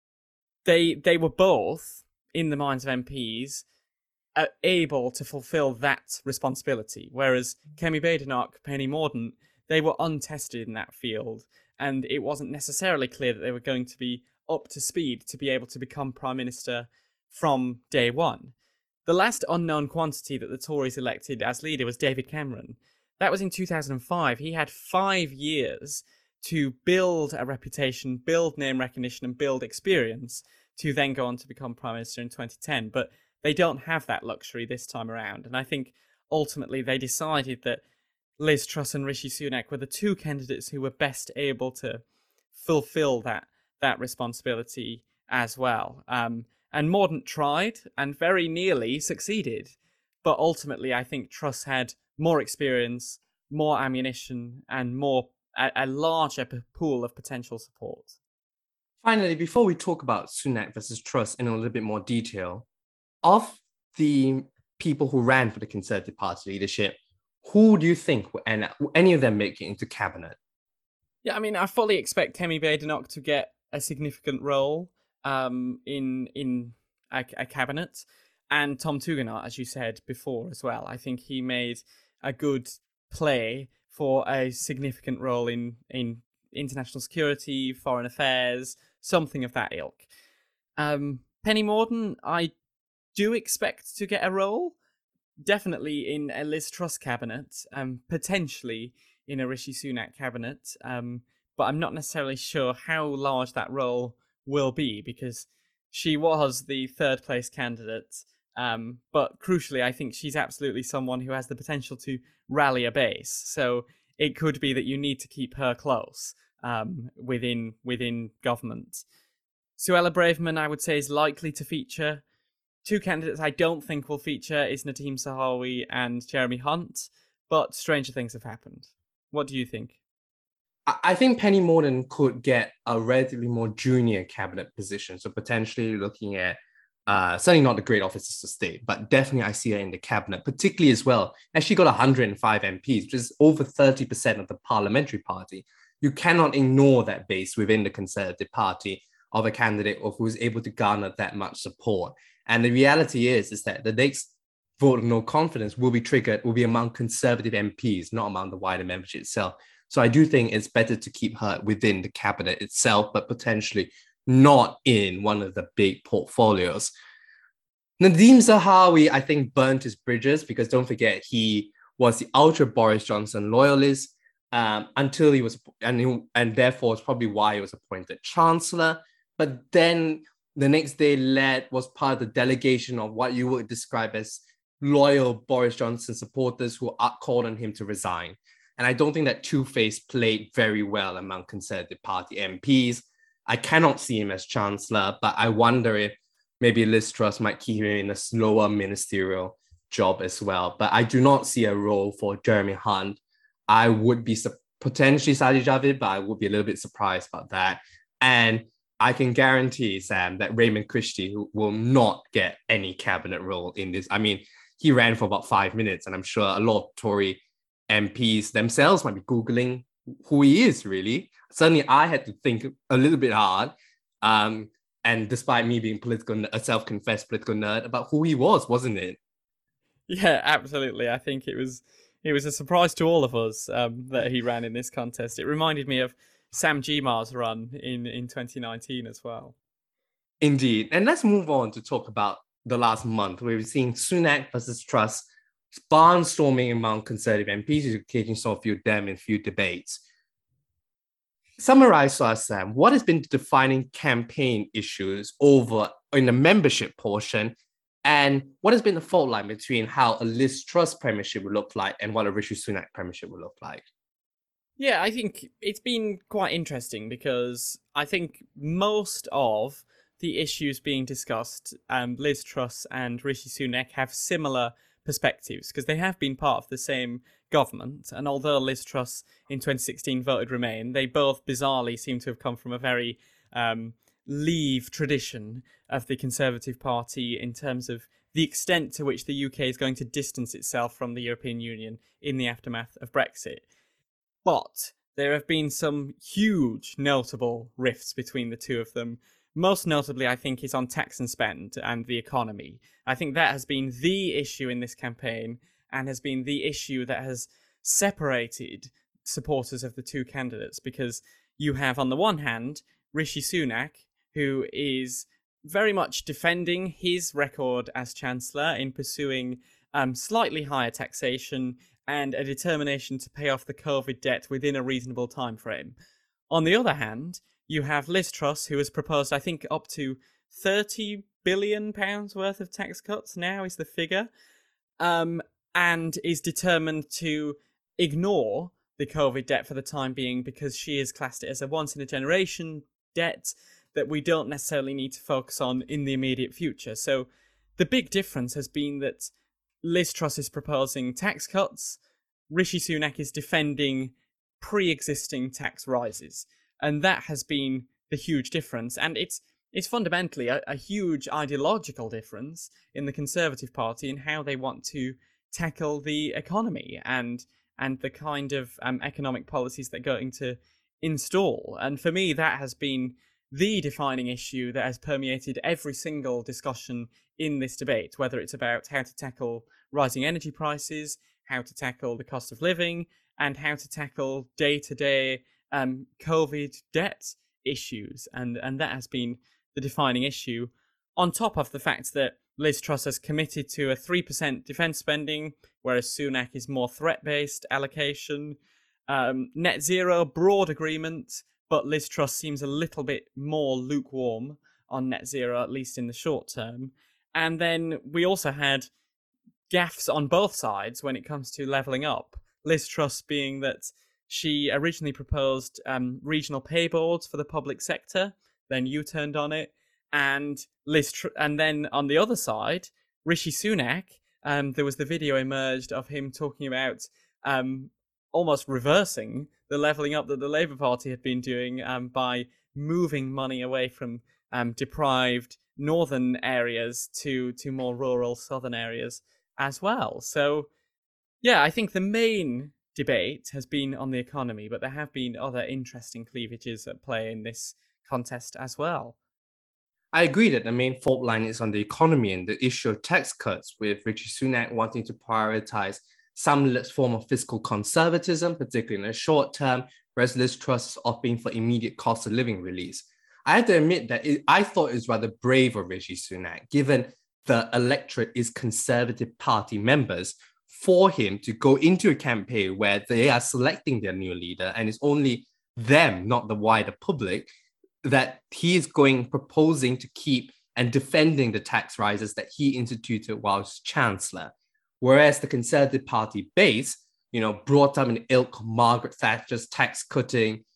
Speaker 3: they they were both, in the minds of M Ps, uh, able to fulfill that responsibility. Whereas Kemi Badenoch, Penny Mordaunt, they were untested in that field. And it wasn't necessarily clear that they were going to be up to speed to be able to become Prime Minister from day one. The last unknown quantity that the Tories elected as leader was David Cameron. That was in two thousand five. He had five years to build a reputation, build name recognition, and build experience to then go on to become Prime Minister in twenty ten. But they don't have that luxury this time around. And I think ultimately they decided that Liz Truss and Rishi Sunak were the two candidates who were best able to fulfill that, that responsibility as well. Um, And Mordaunt tried and very nearly succeeded. But ultimately, I think Truss had more experience, more ammunition, and more a, a larger pool of potential support.
Speaker 2: Finally, before we talk about Sunak versus Truss in a little bit more detail, of the people who ran for the Conservative Party leadership, who do you think will end up, will any of them make it into cabinet?
Speaker 3: Yeah, I mean, I fully expect Kemi Badenoch to get a significant role Um, in in a, a cabinet, and Tom Tugendhat, as you said before as well. I think he made a good play for a significant role in, in international security, foreign affairs, something of that ilk. Um, Penny Mordaunt, I do expect to get a role, definitely in a Liz Truss cabinet, um, potentially in a Rishi Sunak cabinet, um, but I'm not necessarily sure how large that role will be, because she was the third place candidate. Um, but crucially, I think she's absolutely someone who has the potential to rally a base. So it could be that you need to keep her close um, within within government. Suella Braverman, I would say, is likely to feature. Two candidates I don't think will feature is Nadhim Zahawi and Jeremy Hunt, but stranger things have happened. What do you think?
Speaker 2: I think Penny Mordaunt could get a relatively more junior cabinet position. So potentially looking at, uh, certainly not the great offices of state, but definitely I see her in the cabinet, particularly as well, as she got one hundred five M Ps, which is over thirty percent of the parliamentary party. You cannot ignore that base within the Conservative Party of a candidate of who's able to garner that much support. And the reality is, is that the next vote of no confidence will be triggered, will be among Conservative M Ps, not among the wider membership itself. So I do think it's better to keep her within the cabinet itself, but potentially not in one of the big portfolios. Nadhim Zahawi, I think, burnt his bridges, because don't forget, he was the ultra Boris Johnson loyalist um, until he was, and, he, and therefore it's probably why he was appointed Chancellor. But then the next day led, was part of the delegation of what you would describe as loyal Boris Johnson supporters who called on him to resign. And I don't think that two-face played very well among Conservative Party M Ps. I cannot see him as Chancellor, but I wonder if maybe Liz Truss might keep him in a slower ministerial job as well. But I do not see a role for Jeremy Hunt. I would be su- potentially Sajid Javid, but I would be a little bit surprised about that. And I can guarantee, Sam, that Raymond Christie will not get any cabinet role in this. I mean, he ran for about five minutes, and I'm sure a lot of Tory M Ps themselves might be Googling who he is, really. Certainly, I had to think a little bit hard. Um, and despite me being political, a self-confessed political nerd, about who he was, wasn't it?
Speaker 3: Yeah, absolutely. I think it was it was a surprise to all of us um, that he ran in this contest. It reminded me of Sam Gyimah's run in, in twenty nineteen as well.
Speaker 2: Indeed. And let's move on to talk about the last month, where we've seen Sunak versus Truss barnstorming among Conservative M Ps, occasioning saw a few of them in a few debates. Summarize for us, Sam, what has been the defining campaign issues over in the membership portion, and what has been the fault line between how a Liz Truss premiership would look like and what a Rishi Sunak premiership would look like?
Speaker 3: Yeah, I think it's been quite interesting because I think most of the issues being discussed, um, Liz Truss and Rishi Sunak have similar perspectives because they have been part of the same government. And although Liz Truss in twenty sixteen voted Remain, they both bizarrely seem to have come from a very um, Leave tradition of the Conservative Party in terms of the extent to which the U K is going to distance itself from the European Union in the aftermath of Brexit. But there have been some huge notable rifts between the two of them. Most notably, I think, is on tax and spend and the economy. I think that has been the issue in this campaign and has been the issue that has separated supporters of the two candidates, because you have, on the one hand, Rishi Sunak, who is very much defending his record as Chancellor in pursuing um, slightly higher taxation and a determination to pay off the COVID debt within a reasonable time frame. On the other hand, you have Liz Truss, who has proposed, I think, up to thirty billion pounds worth of tax cuts now is the figure, um, and is determined to ignore the COVID debt for the time being because she has classed it as a once-in-a-generation debt that we don't necessarily need to focus on in the immediate future. So the big difference has been that Liz Truss is proposing tax cuts, Rishi Sunak is defending pre-existing tax rises. And that has been the huge difference. And it's it's fundamentally a, a huge ideological difference in the Conservative Party in how they want to tackle the economy and and the kind of um, economic policies they're going to install. And for me, that has been the defining issue that has permeated every single discussion in this debate, whether it's about how to tackle rising energy prices, how to tackle the cost of living, and how to tackle day-to-day um, COVID debt issues. And, and that has been the defining issue, on top of the fact that Liz Truss has committed to a three percent defence spending, whereas Sunak is more threat-based allocation, um, net zero, broad agreement, but Liz Truss seems a little bit more lukewarm on net zero, at least in the short term. And then we also had gaffes on both sides when it comes to levelling up. Liz Truss being that she originally proposed um, regional pay boards for the public sector, then you turned on it. And Liz, Tr- and then on the other side, Rishi Sunak, um, there was the video emerged of him talking about um, almost reversing the levelling up that the Labour Party had been doing um, by moving money away from um, deprived northern areas to, to more rural southern areas as well. So, yeah, I think the main debate has been on the economy, but there have been other interesting cleavages at play in this contest as well.
Speaker 2: I agree that the main fault line is on the economy and the issue of tax cuts, with Rishi Sunak wanting to prioritize some form of fiscal conservatism, particularly in the short term, whereas Liz Truss is opting for immediate cost of living release. I have to admit that it, I thought it was rather brave of Rishi Sunak, given the electorate is Conservative Party members, for him to go into a campaign where they are selecting their new leader and it's only them, not the wider public, that he is going, proposing to keep and defending the tax rises that he instituted whilst Chancellor. Whereas the Conservative Party base, you know, brought up an ilk Margaret Thatcher's tax cutting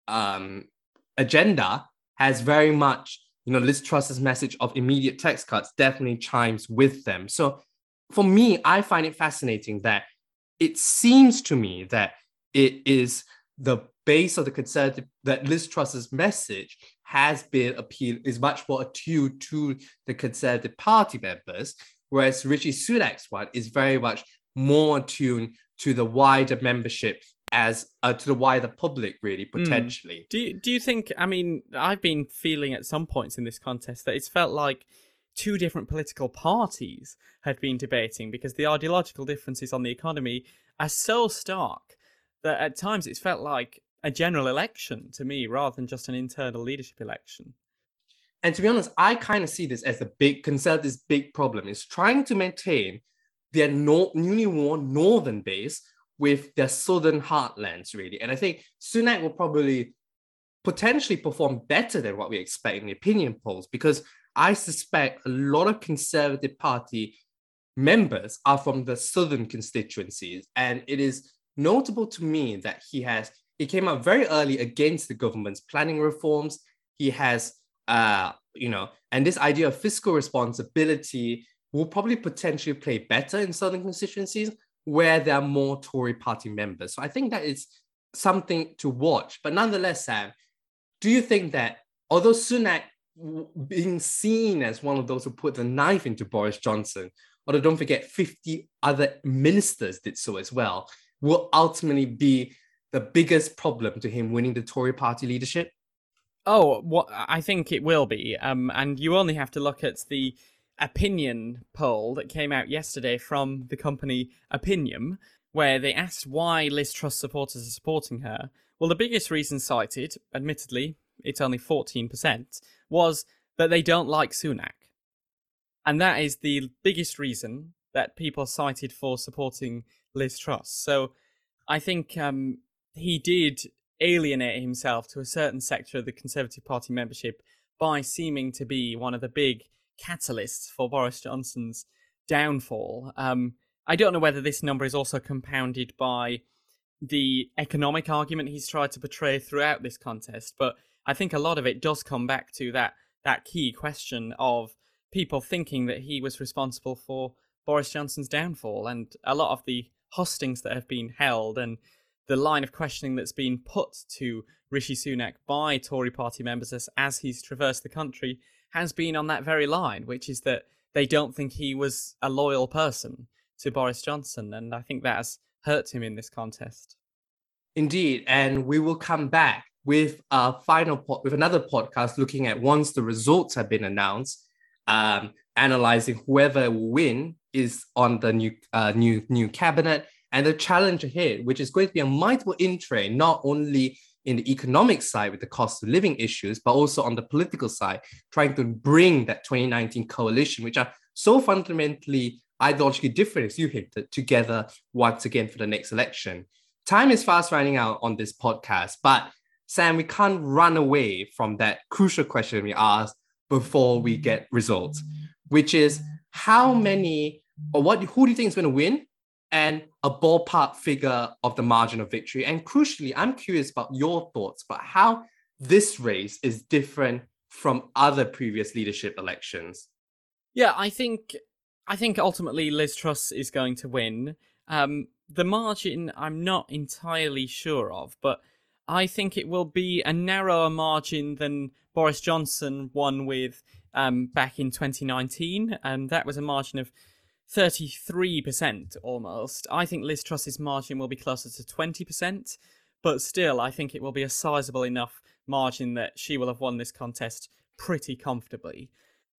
Speaker 2: um, agenda, has very much, you know, Liz Truss's message of immediate tax cuts definitely chimes with them. So for me, I find it fascinating that it seems to me that it is the base of the Conservative, that Liz Truss's message has been appealed, is much more attuned to the Conservative Party members, whereas Rishi Sunak's one is very much more attuned to the wider membership as uh, to the wider public, really, potentially.
Speaker 3: Mm. Do you, do you think, I mean, I've been feeling at some points in this contest that it's felt like two different political parties had been debating, because the ideological differences on the economy are so stark that at times it's felt like a general election to me rather than just an internal leadership election.
Speaker 2: And to be honest, I kind of see this as the big Conservatives' big problem is trying to maintain their nor- newly won northern base with their southern heartlands, really. And I think Sunak will probably potentially perform better than what we expect in the opinion polls, because I suspect a lot of Conservative Party members are from the southern constituencies. And it is notable to me that he has, he came out very early against the government's planning reforms. He has, uh, you know, and this idea of fiscal responsibility will probably potentially play better in southern constituencies where there are more Tory party members. So I think that is something to watch. But nonetheless, Sam, do you think that although Sunak being seen as one of those who put the knife into Boris Johnson, although don't forget fifty other ministers did so as well, will ultimately be the biggest problem to him winning the Tory party leadership?
Speaker 3: Oh, what I think it will be. Um, and you only have to look at the opinion poll that came out yesterday from the company Opinium, where they asked why Liz Truss supporters are supporting her. Well, the biggest reason cited, admittedly, it's only fourteen percent, was that they don't like Sunak. And that is the biggest reason that people cited for supporting Liz Truss. So I think um, he did alienate himself to a certain sector of the Conservative Party membership by seeming to be one of the big catalysts for Boris Johnson's downfall. Um, I don't know whether this number is also compounded by the economic argument he's tried to portray throughout this contest, but I think a lot of it does come back to that that key question of people thinking that he was responsible for Boris Johnson's downfall, and a lot of the hustings that have been held and the line of questioning that's been put to Rishi Sunak by Tory party members as, as he's traversed the country has been on that very line, which is that they don't think he was a loyal person to Boris Johnson, and I think that has hurt him in this contest.
Speaker 2: Indeed, and we will come back with a final pod, with another podcast looking at once the results have been announced, um, analyzing whoever will win is on the new uh, new new cabinet and the challenge ahead, which is going to be a multiple in-train, not only in the economic side with the cost of living issues, but also on the political side, trying to bring that twenty nineteen coalition, which are so fundamentally ideologically different, as you hinted, together once again for the next election. Time is fast running out on this podcast, but Sam, we can't run away from that crucial question we asked before we get results, which is how many or what who do you think is going to win, and a ballpark figure of the margin of victory. And crucially, I'm curious about your thoughts about how this race is different from other previous leadership elections.
Speaker 3: Yeah, I think I think ultimately Liz Truss is going to win. Um, the margin I'm not entirely sure of, but I think it will be a narrower margin than Boris Johnson won with um, back in twenty nineteen. And that was a margin of thirty-three percent almost. I think Liz Truss's margin will be closer to twenty percent, but still, I think it will be a sizable enough margin that she will have won this contest pretty comfortably.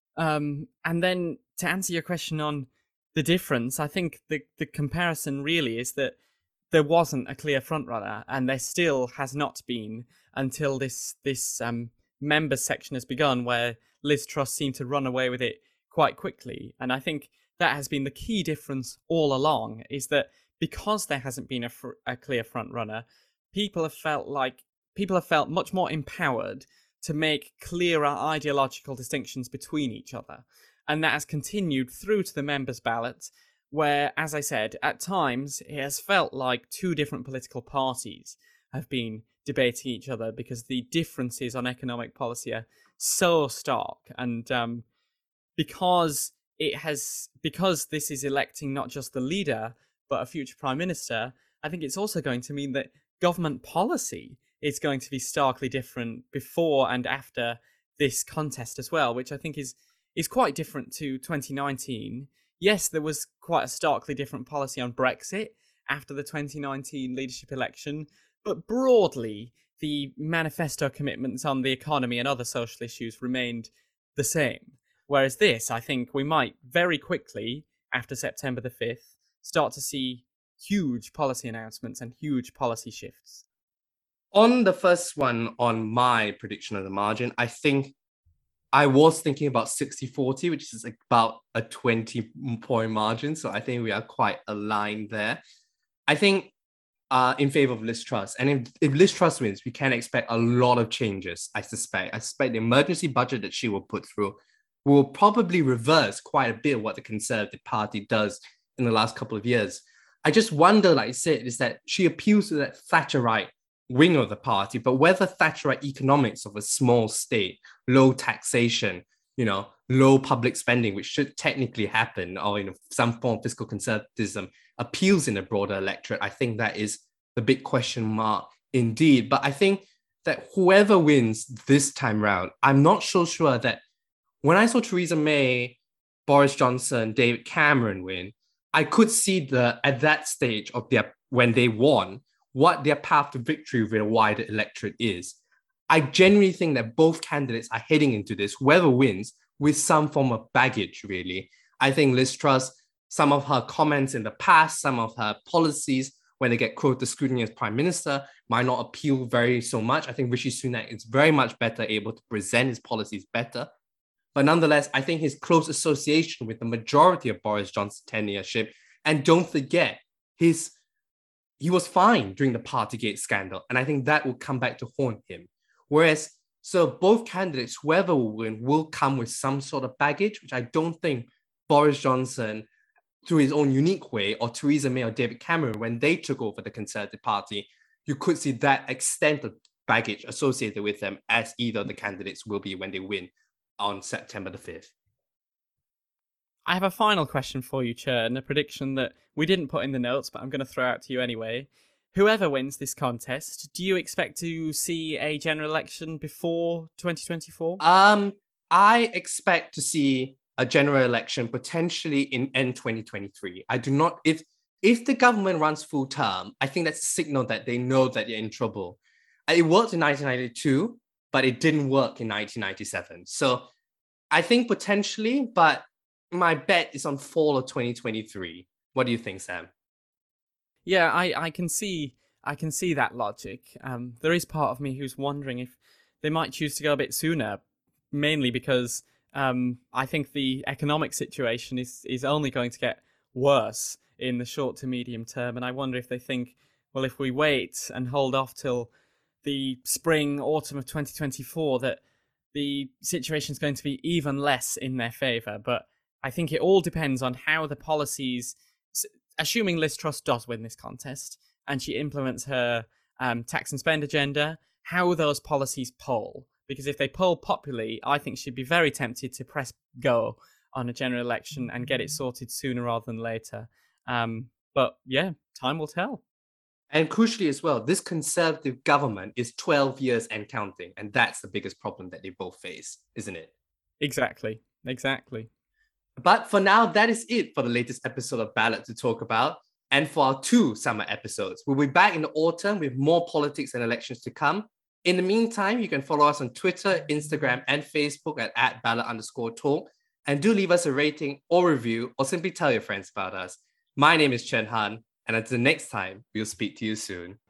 Speaker 3: Um, and then to answer your question on the difference, I think the, the comparison really is that there wasn't a clear frontrunner, and there still has not been until this this um, members section has begun, where Liz Truss seemed to run away with it quite quickly. And I think that has been the key difference all along, is that because there hasn't been a, fr- a clear frontrunner, people have felt like people have felt much more empowered to make clearer ideological distinctions between each other. And that has continued through to the members' ballot, where, as I said, at times it has felt like two different political parties have been debating each other because the differences on economic policy are so stark. And um, because it has, because this is electing not just the leader, but a future prime minister, I think it's also going to mean that government policy is going to be starkly different before and after this contest as well, which I think is is quite different to twenty nineteen. Yes, there was quite a starkly different policy on Brexit, after the twenty nineteen leadership election, but broadly, the manifesto commitments on the economy and other social issues remained the same. Whereas this, I think we might very quickly, after September the fifth, start to see huge policy announcements and huge policy shifts.
Speaker 2: On the first one, on my prediction of the margin, I think I was thinking about sixty forty, which is about a twenty point margin. So I think we are quite aligned there. I think uh, in favor of Liz Truss. And if, if Liz Truss wins, we can expect a lot of changes, I suspect. I suspect the emergency budget that she will put through will probably reverse quite a bit of what the Conservative Party does in the last couple of years. I just wonder, like I said, is that she appeals to that Thatcherite wing of the party, but whether Thatcherite economics of a small state, low taxation, you know, low public spending, which should technically happen, or you know, some form of fiscal conservatism appeals in the broader electorate, I think that is the big question mark indeed. But I think that whoever wins this time round, I'm not so sure that when I saw Theresa May, Boris Johnson, David Cameron win, I could see the at that stage of their when they won, what their path to victory with a wider electorate is. I genuinely think that both candidates are heading into this, whoever wins, with some form of baggage, really. I think Liz Truss, some of her comments in the past, some of her policies, when they get quoted scrutiny as Prime Minister, might not appeal very so much. I think Rishi Sunak is very much better able to present his policies better. But nonetheless, I think his close association with the majority of Boris Johnson's tenureship, and don't forget, his he was fine during the Partygate scandal, and I think that will come back to haunt him. Whereas, so both candidates, whoever will win, will come with some sort of baggage, which I don't think Boris Johnson, through his own unique way, or Theresa May or David Cameron, when they took over the Conservative Party, you could see that extent of baggage associated with them as either of the candidates will be when they win on September the fifth.
Speaker 3: I have a final question for you, Chern, a prediction that we didn't put in the notes, but I'm going to throw out to you anyway. Whoever wins this contest, do you expect to see a general election before twenty twenty-four?
Speaker 2: Um, I expect to see a general election potentially in end twenty twenty-three. I do not, if if the government runs full term, I think that's a signal that they know that they're in trouble. It worked in nineteen ninety-two, but it didn't work in nineteen ninety-seven. So I think potentially, but my bet is on fall of twenty twenty-three. What do you think, Sam?
Speaker 3: Yeah, I, I can see I can see that logic. Um, there is part of me who's wondering if they might choose to go a bit sooner, mainly because um, I think the economic situation is is only going to get worse in the short to medium term, and I wonder if they think, well, if we wait and hold off till the spring, autumn of twenty twenty-four, that the situation is going to be even less in their favour. But I think it all depends on how the policies, assuming Liz Truss does win this contest and she implements her um, tax and spend agenda, how those policies poll. Because if they poll popularly, I think she'd be very tempted to press go on a general election and get it sorted sooner rather than later. Um, but yeah, time will tell.
Speaker 2: And crucially as well, this Conservative government is twelve years and counting. And that's the biggest problem that they both face, isn't it?
Speaker 3: Exactly. Exactly.
Speaker 2: But for now, that is it for the latest episode of Ballot to talk about. And for our two summer episodes, we'll be back in the autumn with more politics and elections to come. In the meantime, you can follow us on Twitter, Instagram, and Facebook at, at ballot underscore talk. And do leave us a rating or review, or simply tell your friends about us. My name is Chen Han, and until next time, we'll speak to you soon.